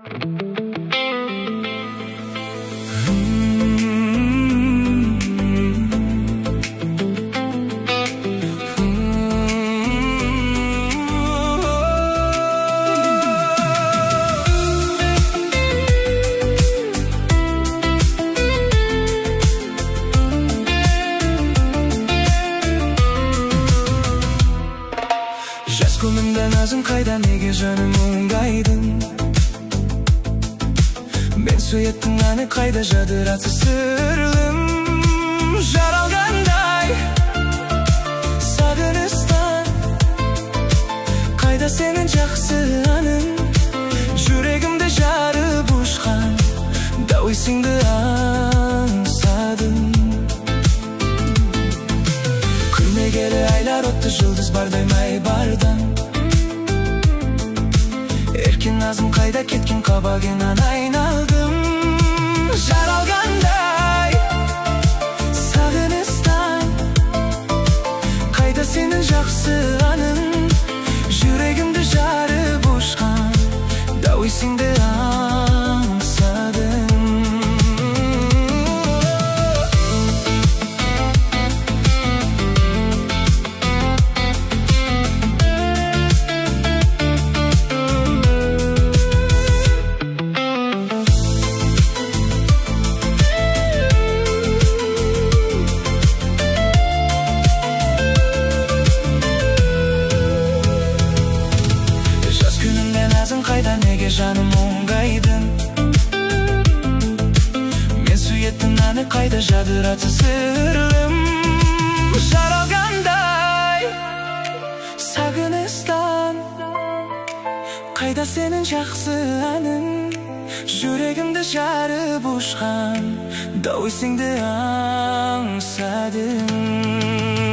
Жас көңілімді назың қайда, неге жаным мұңдайдың? Мен сүйеттің әні қайда, жадыратсыз сырлым жаралғандай сағыныстан. Қайда сенің жақсы әнің, жүрегімді жарып ұшқан дауысыңды аңсадым. Күлмегелі айлар отты, жұлдыз бардай май бардан. Еркен назым қайда кеткен, қабағыңнан айналдым жаралғандай сағыныстан. Қайда сенің жақсы әнің, жүрегімді жарып ұшқан дауысыңды аңсадым. Қайда, неге жаным мұңдайдың? Мен сүйеттің әні қайда, жадыратсыз сырлым жаралғандай сағыныстан. Қайда сенің жақсы әнің, жүрегімді жарып ұшқан дауысыңды аңсадым.